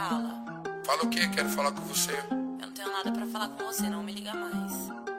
Fala. Fala o quê? Quero falar com você. Eu não tenho nada pra falar com você, não me liga mais.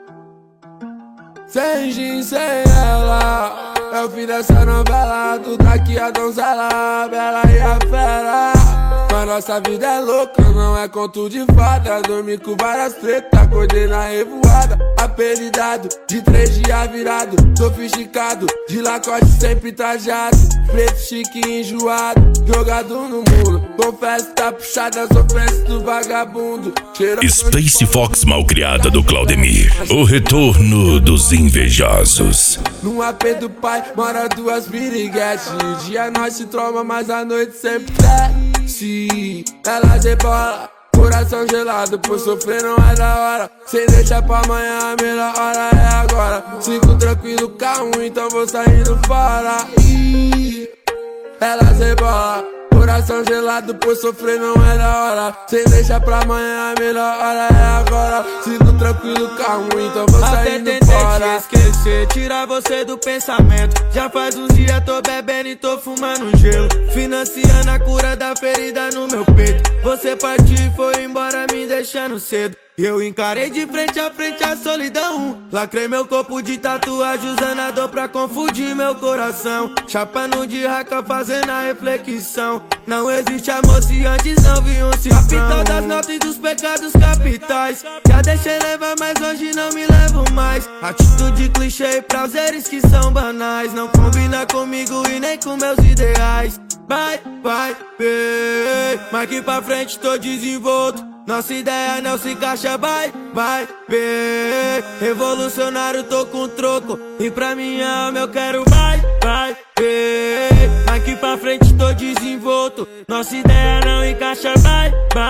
Sem jeans, sem ela, é o fim dessa novela. Tu tá aqui a donzela, a bela e a fera. Mas nossa vida é louca, não é conto de fada. Dormi com várias tretas, acordei na revoada. Apelidado, de 3 dias virado. Sofisticado, de lacote sempre trajado. Preto, chique e enjoado, jogado no muro. Confesso, tá puxada, sofrência do vagabundo. Space Fox malcriada do Claudemir. O retorno dos invejosos. No AP do pai, mora 2 piriguetes. De dia nós se troma, mas à noite sempre desce. Ela rebola, coração gelado, por sofrer não é da hora. Sem deixar pra amanhã, a melhor hora é agora. Sigo tranquilo, calmo, então vou saindo fora. Ela rebola, coração gelado, por sofrer não é da hora. Sem deixar pra amanhã, a melhor hora é agora. Sigo tranquilo, calmo, então vou saindo fora. Até tentei te esquecer, tirar você do pensamento. Já faz uns dias tô bebendo e tô fumando gelo. Financiando a cura da ferida no meu peito. Você partiu e foi embora me deixando cedo. Eu encarei de frente a frente a solidão. Lacrei meu corpo de tatuagem, usando a dor pra confundir meu coração. Chapando de raca, fazendo a reflexão. Não existe amor se antes não vi um cifrão. Capital das notas e dos pecados capitais. Já deixei levar, mas hoje não me levo mais. Atitude clichê e prazeres que são banais. Não combina comigo e nem com meus ideais. Vai, mas que pra frente tô desenvolto. Nossa ideia não se encaixa, vai, revolucionário, tô com troco. E pra minha alma eu quero, vai, aqui pra frente tô desenvolto. Nossa ideia não encaixa, vai,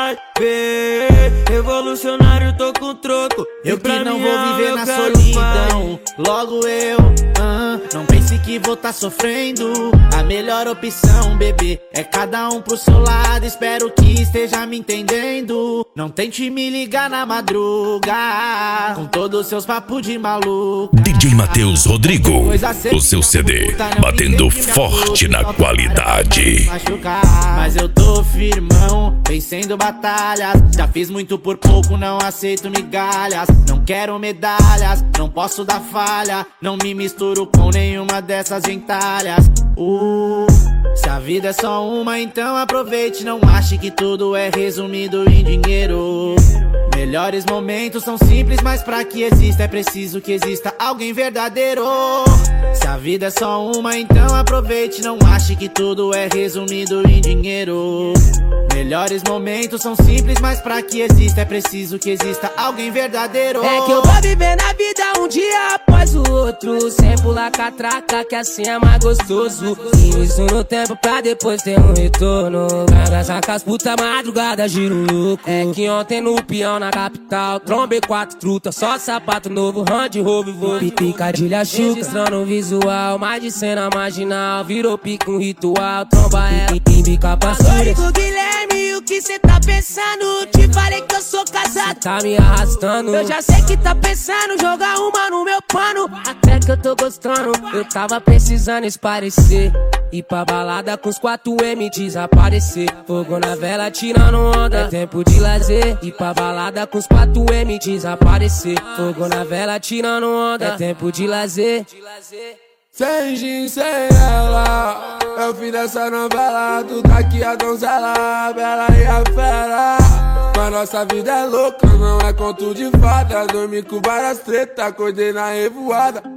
revolucionário, tô com troco. Eu que não vou viver na solidão, logo eu, não pense que vou tá sofrendo. A melhor opção, bebê, é cada um pro seu lado. Espero que esteja me entendendo. Não tente me ligar na madruga, com todos os seus papos de maluco. DJ Matheus Rodrigo, o seu CD, batendo forte na qualidade. Mas eu tô firmão, vencendo batalhas. Já fiz muito por pouco, não aceito migalhas. Não quero medalhas, não posso dar falha. Não me misturo com nenhuma dessas gentalhas. Se a vida é só uma, então aproveite. Não ache que tudo é resumido em dinheiro. Melhores momentos são simples, mas pra que exista é preciso que exista alguém verdadeiro. Se a vida é só uma, então aproveite. Não ache que tudo é resumido em dinheiro. Melhores momentos são simples, mas pra que exista é preciso que exista alguém verdadeiro. É que eu vou viver na vida um dia após o outro, sem pular catraca, que assim é mais gostoso. E isso no tempo pra depois ter um retorno. Caga, saca as puta madrugada, giro louco. É que ontem no peão na capital, trombei 4 trutas, só sapato novo, hand rover, vou picadilha chuca, registrando o visual, mais de cena marginal, virou pique um ritual, tromba ela e bica pra cima. Guilherme, o que cê tá pensando? Te falei que eu sou casado, cê tá me arrastando. Eu já sei que tá pensando, jogar uma no meu pano. Até que eu tô gostando, eu tava precisando esparecer. Ir pra balada com os 4M desaparecer. Fogo na vela tirando onda, é tempo de lazer. Ir pra balada com os 4M desaparecer. Fogo na vela tirando onda, é tempo de lazer. Sem jeans, sem ela, é o fim dessa novela. Tu tá aqui a donzela, a bela e a fera. Mas nossa vida é louca, não é conto de fada. Dormi com várias tretas, acordei na revoada.